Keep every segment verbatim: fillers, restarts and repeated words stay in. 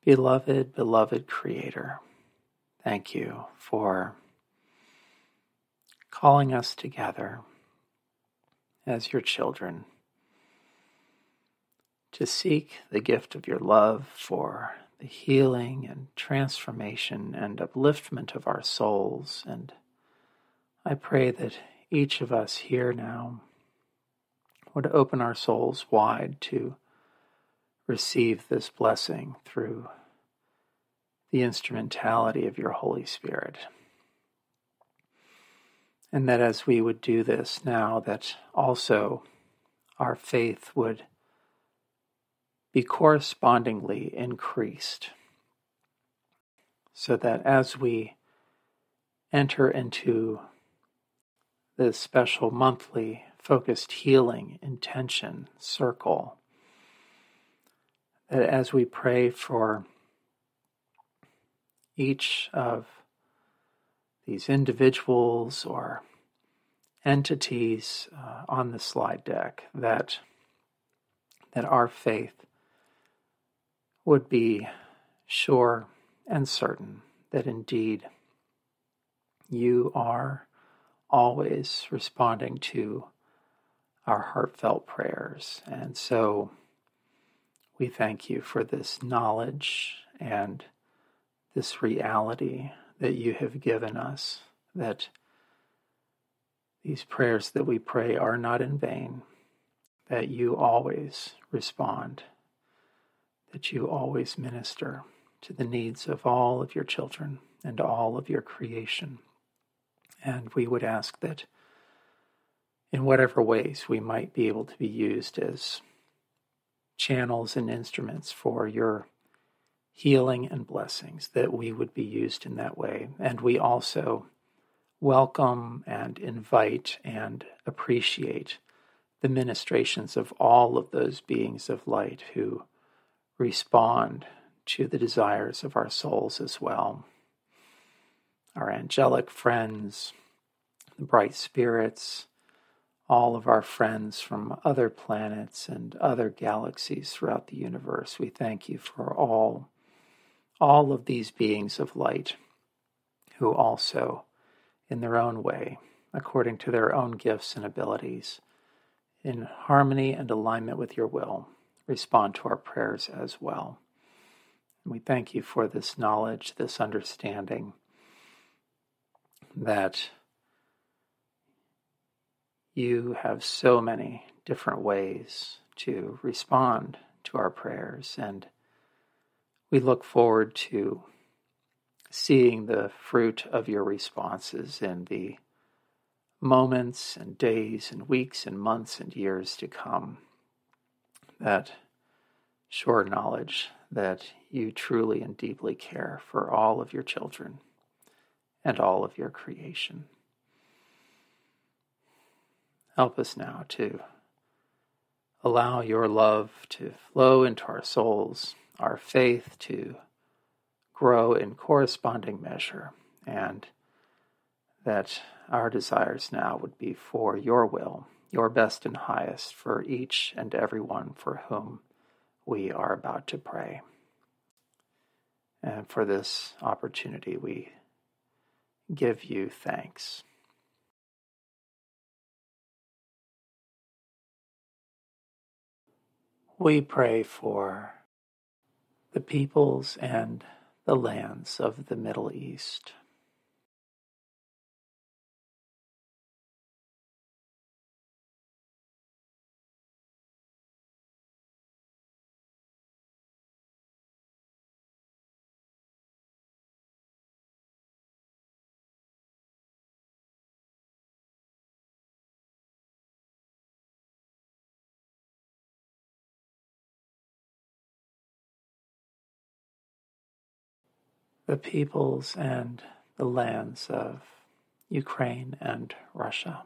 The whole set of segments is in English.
Beloved, beloved Creator, thank you for calling us together as your children to seek the gift of your love for the healing and transformation and upliftment of our souls. And I pray that each of us here now would open our souls wide to receive this blessing through the instrumentality of your Holy Spirit. And that as we would do this now, that also our faith would be correspondingly increased, so that as we enter into this special monthly focused healing intention circle, that as we pray for each of these individuals or entities uh, on the slide deck, that that our faith would be sure and certain that indeed you are always responding to our heartfelt prayers. And so we thank you for this knowledge and this reality that you have given us, that these prayers that we pray are not in vain, that you always respond, that you always minister to the needs of all of your children and all of your creation. And we would ask that in whatever ways we might be able to be used as channels and instruments for your healing and blessings, that we would be used in that way. And we also welcome and invite and appreciate the ministrations of all of those beings of light who respond to the desires of our souls as well. Our angelic friends, the bright spirits, all of our friends from other planets and other galaxies throughout the universe. We thank you for all, all of these beings of light who also, in their own way, according to their own gifts and abilities, in harmony and alignment with your will, respond to our prayers as well. And we thank you for this knowledge, this understanding that you have so many different ways to respond to our prayers, and we look forward to seeing the fruit of your responses in the moments and days and weeks and months and years to come. That sure knowledge that you truly and deeply care for all of your children and all of your creation. Help us now to allow your love to flow into our souls, our faith to grow in corresponding measure, and that our desires now would be for your will, your best and highest for each and every one for whom we are about to pray. And for this opportunity, we give you thanks. We pray for the peoples and the lands of the Middle East. The peoples and the lands of Ukraine and Russia.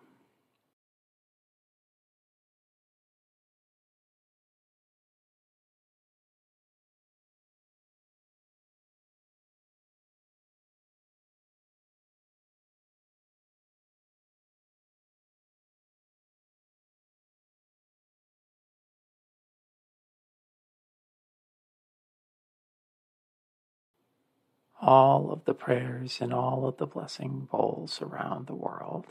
all of the prayers in all of the blessing bowls around the world.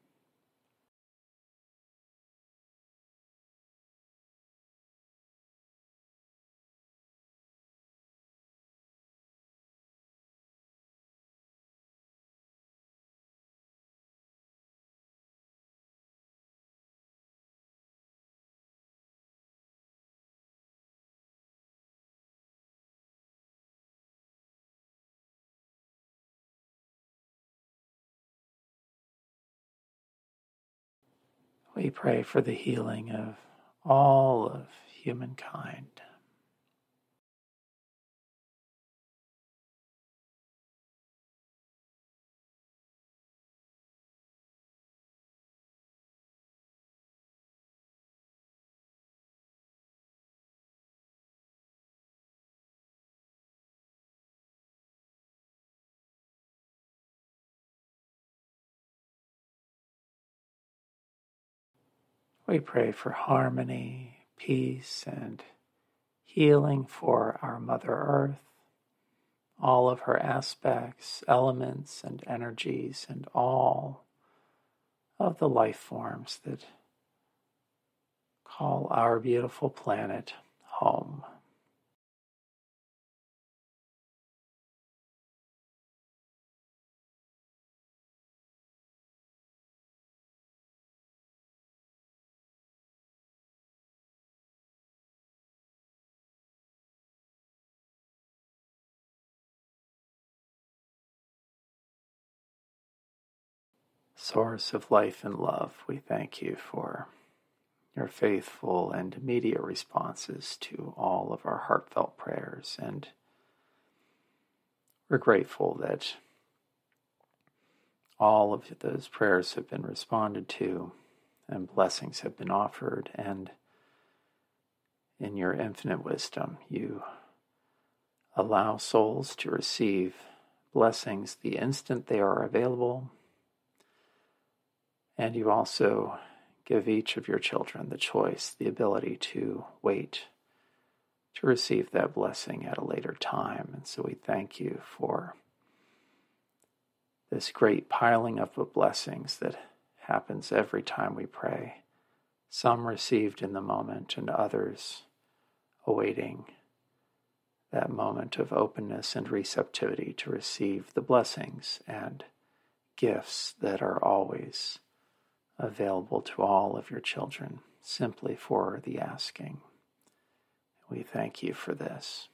We pray for the healing of all of humankind. We pray for harmony, peace, and healing for our Mother Earth, all of her aspects, elements, and energies, and all of the life forms that call our beautiful planet home. Source of life and love, we thank you for your faithful and immediate responses to all of our heartfelt prayers, and we're grateful that all of those prayers have been responded to and blessings have been offered, and in your infinite wisdom, you allow souls to receive blessings the instant they are available, and you also give each of your children the choice, the ability to wait to receive that blessing at a later time. And so we thank you for this great piling up of blessings that happens every time we pray, some received in the moment and others awaiting that moment of openness and receptivity to receive the blessings and gifts that are always available to all of your children, simply for the asking. We thank you for this.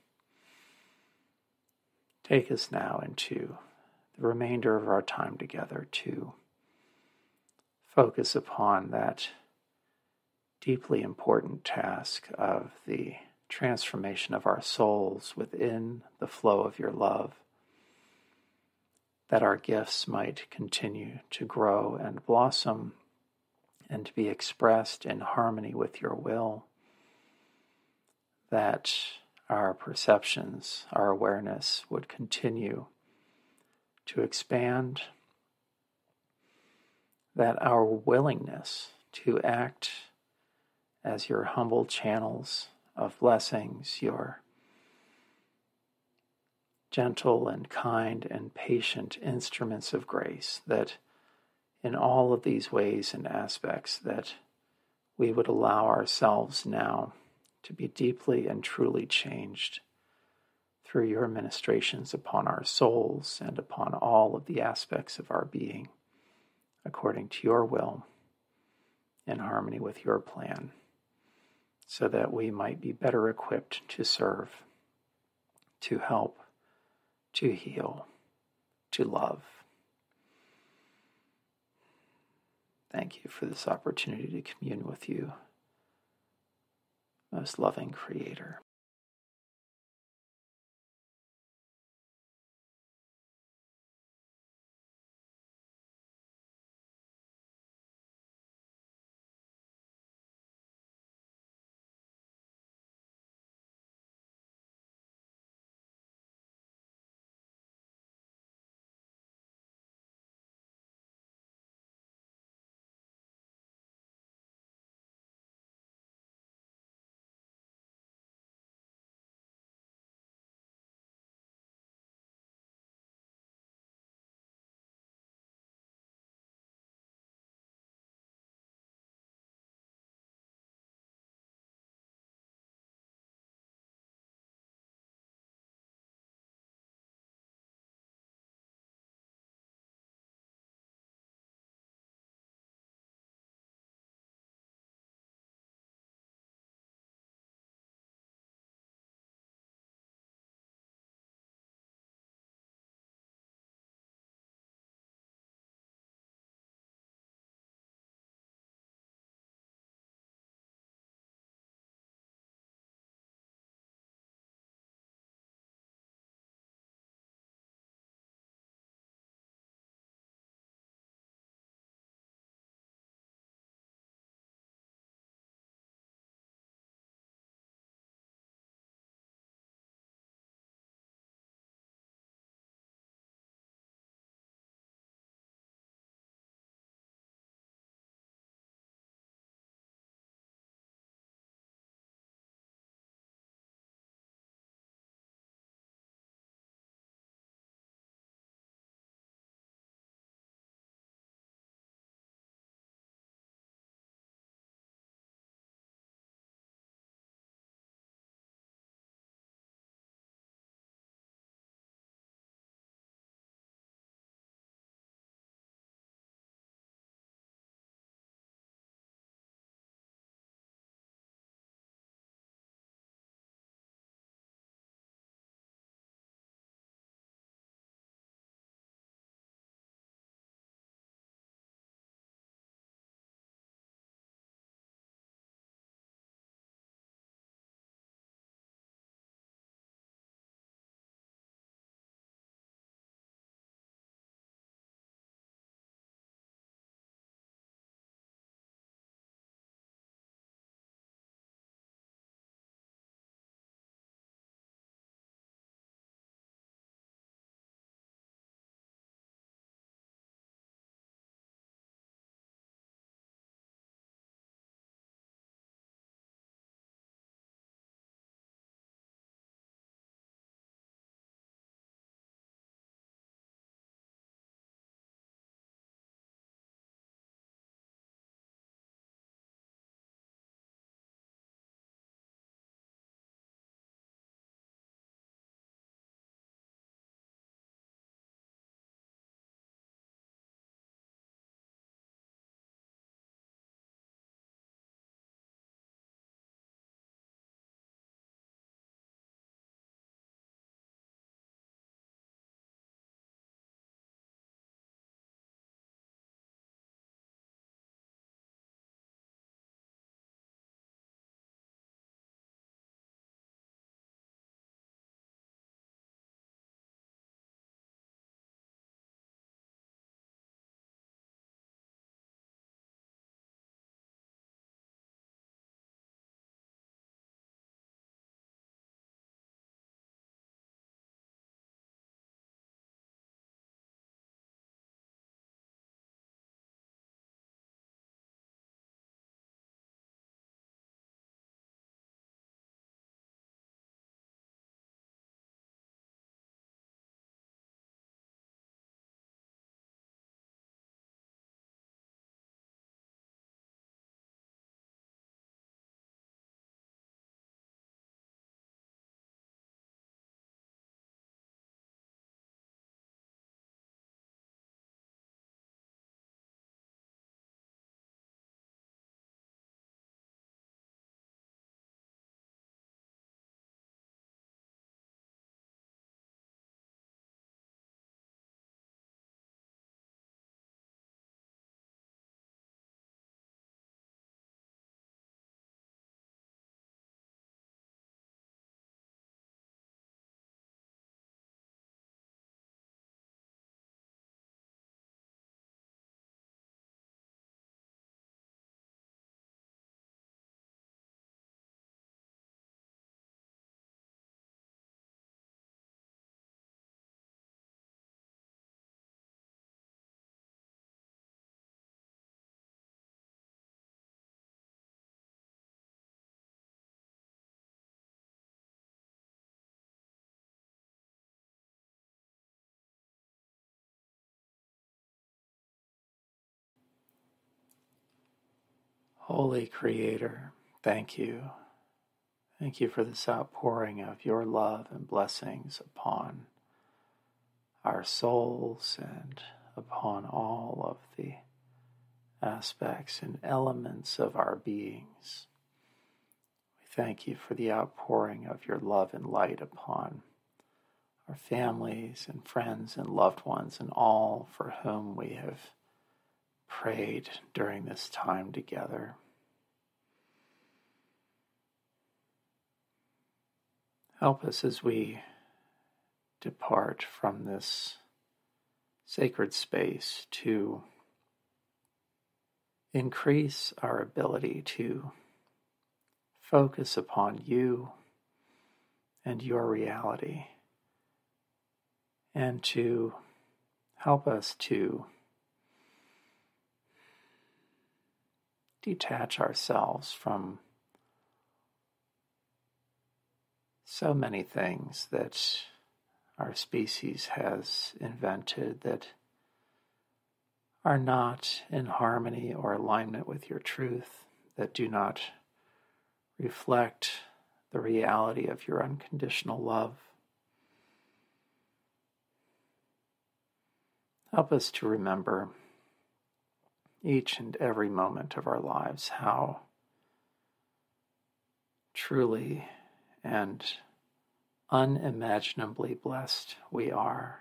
Take us now into the remainder of our time together to focus upon that deeply important task of the transformation of our souls within the flow of your love, that our gifts might continue to grow and blossom and to be expressed in harmony with your will, that our perceptions, our awareness would continue to expand, that our willingness to act as your humble channels of blessings, your gentle and kind and patient instruments of grace, that in all of these ways and aspects that we would allow ourselves now to be deeply and truly changed through your ministrations upon our souls and upon all of the aspects of our being, according to your will, in harmony with your plan, so that we might be better equipped to serve, to help, to heal, to love. Thank you for this opportunity to commune with you, most loving Creator. Holy Creator, thank you. Thank you for this outpouring of your love and blessings upon our souls and upon all of the aspects and elements of our beings. We thank you for the outpouring of your love and light upon our families and friends and loved ones and all for whom we have prayed during this time together. Help us as we depart from this sacred space to increase our ability to focus upon you and your reality, and to help us to detach ourselves from so many things that our species has invented that are not in harmony or alignment with your truth, that do not reflect the reality of your unconditional love. Help us to remember each and every moment of our lives how truly and unimaginably blessed we are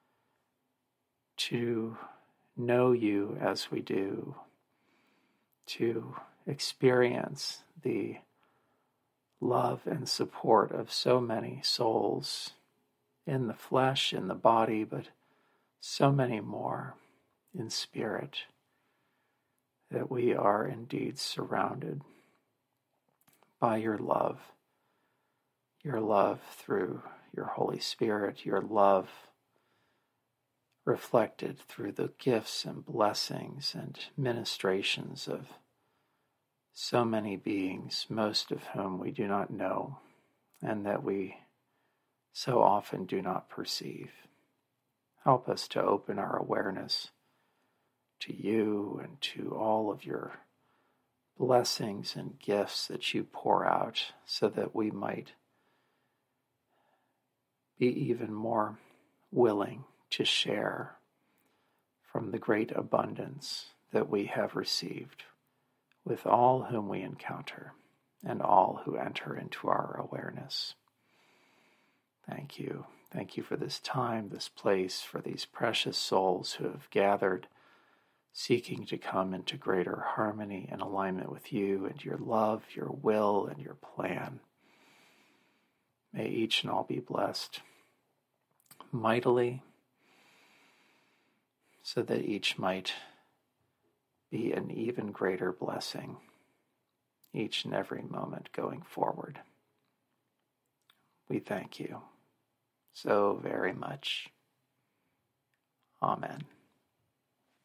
to know you as we do, to experience the love and support of so many souls in the flesh, in the body, but so many more in spirit, that we are indeed surrounded by your love, your love through your Holy Spirit, your love reflected through the gifts and blessings and ministrations of so many beings, most of whom we do not know, and that we so often do not perceive. Help us to open our awareness to you and to all of your blessings and gifts that you pour out, so that we might be even more willing to share from the great abundance that we have received with all whom we encounter and all who enter into our awareness. Thank you. Thank you for this time, this place, for these precious souls who have gathered, seeking to come into greater harmony and alignment with you and your love, your will, and your plan. May each and all be blessed mightily, so that each might be an even greater blessing each and every moment going forward. We thank you so very much. Amen.